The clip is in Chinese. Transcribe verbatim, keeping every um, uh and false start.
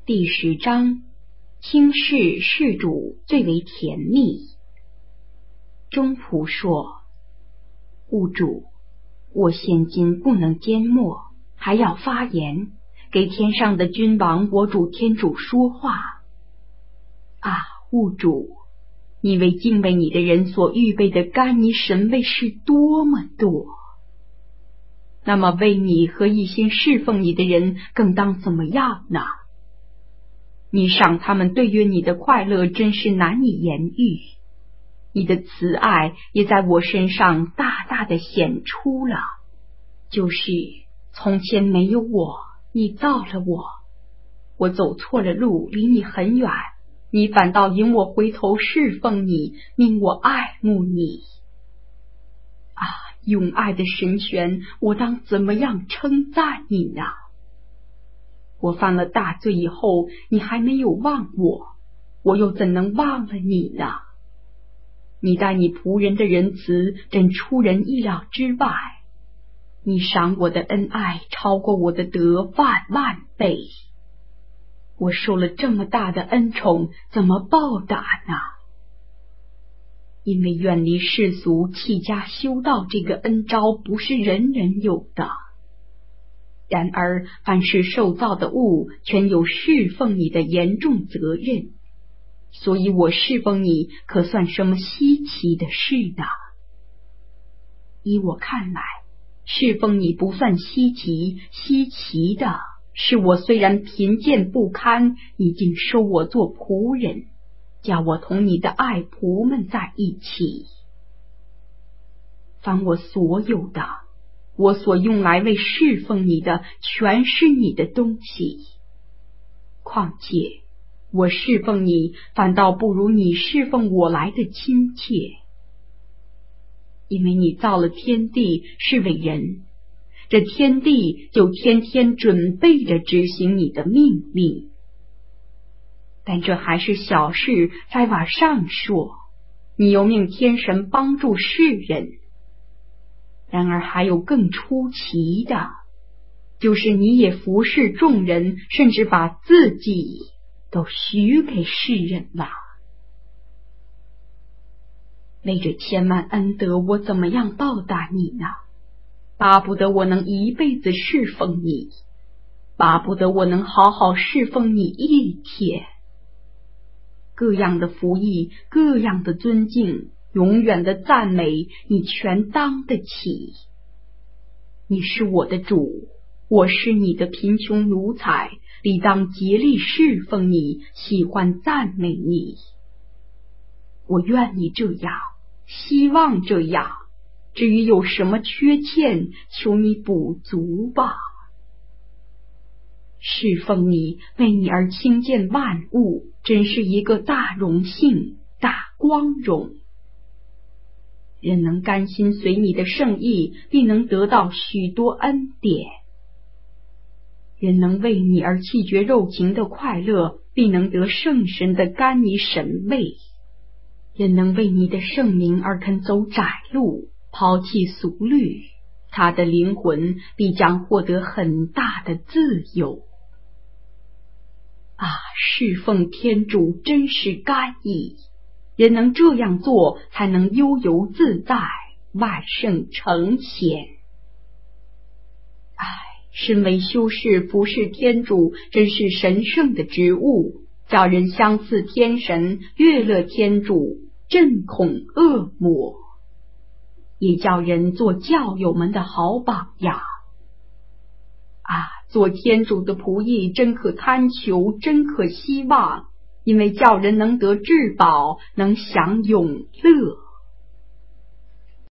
第十章，轻视事主最为甜蜜。中仆说：物主，我现今不能缄默，还要发言，给天上的君王我主天主说话。啊，物主，你为敬畏你的人所预备的甘尼神位是多么多，那么为你和一心侍奉你的人更当怎么样呢？你赏他们对于你的快乐真是难以言喻，你的慈爱也在我身上大大的显出了，就是从前没有我，你造了我，我走错了路，离你很远，你反倒引我回头侍奉你，命我爱慕你。啊，永爱的神玄，我当怎么样称赞你呢？我犯了大罪以后，你还没有忘我，我又怎能忘了你呢？你待你仆人的仁慈真出人意料之外，你赏我的恩爱超过我的德万万倍。我受了这么大的恩宠，怎么报答呢？因为远离世俗，弃家修道这个恩招不是人人有的。然而凡是受造的物，全有侍奉你的严重责任，所以我侍奉你可算什么稀奇的事呢？依我看来，侍奉你不算稀奇，稀奇的是我虽然贫贱不堪，你竟收我做仆人，叫我同你的爱仆们在一起。凡我所有的，我所用来为侍奉你的，全是你的东西。况且我侍奉你，反倒不如你侍奉我来的亲切。因为你造了天地是为人，这天地就天天准备着执行你的命令。但这还是小事，再往上说，你又命天神帮助世人。然而还有更出奇的，就是你也服侍众人，甚至把自己都许给世人了。为这千万恩德，我怎么样报答你呢？巴不得我能一辈子侍奉你，巴不得我能好好侍奉你一天。各样的服役，各样的尊敬，永远的赞美，你全当得起。你是我的主，我是你的贫穷奴才，理当竭力侍奉你，喜欢赞美你。我愿你这样，希望这样，至于有什么缺欠，求你补足吧。侍奉你，为你而亲见万物，真是一个大荣幸，大光荣。人能甘心随你的圣意，必能得到许多恩典。人能为你而弃绝肉情的快乐，必能得圣神的甘尼神位。人能为你的圣名而肯走窄路，抛弃俗律，他的灵魂必将获得很大的自由。啊，侍奉天主真是甘意，人能这样做，才能悠游自在，万圣成贤。唉，身为修士服侍天主，真是神圣的职务，叫人相似天神，悦乐天主，震恐恶魔，也叫人做教友们的好榜样。啊，做天主的仆役真可贪求，真可希望，因为叫人能得至宝，能享永乐。